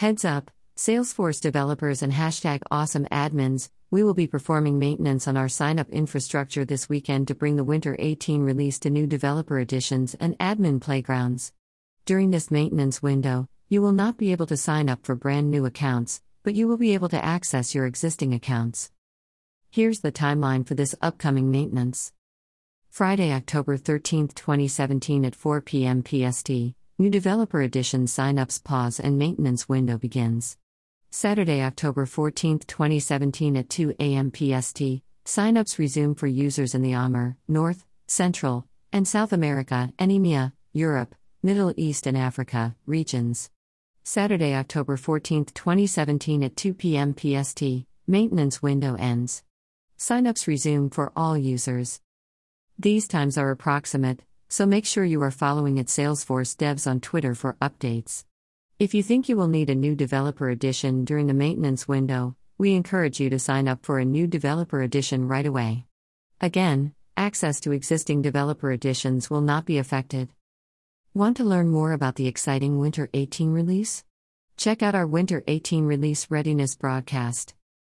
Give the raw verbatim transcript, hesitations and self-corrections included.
Heads up, Salesforce developers and hashtag awesome admins, we will be performing maintenance on our sign-up infrastructure this weekend to bring the Winter eighteen release to new developer editions and admin playgrounds. During this maintenance window, you will not be able to sign up for brand new accounts, but you will be able to access your existing accounts. Here's the timeline for this upcoming maintenance. Friday, October thirteenth, twenty seventeen at four p.m. P S T, new developer edition sign-ups pause and maintenance window begins. Saturday, October fourteenth, twenty seventeen at two a.m. P S T, sign-ups resume for users in the A M R, North, Central, and South America and E M E A, Europe, Middle East and Africa, regions. Saturday, October fourteenth, twenty seventeen at two p.m. P S T, maintenance window ends. Sign-ups resume for all users. These times are approximate, so make sure you are following at Salesforce Devs on Twitter for updates. If you think you will need a new developer edition during the maintenance window, we encourage you to sign up for a new developer edition right away. Again, access to existing developer editions will not be affected. Want to learn more about the exciting Winter eighteen release? Check out our Winter eighteen release readiness broadcast.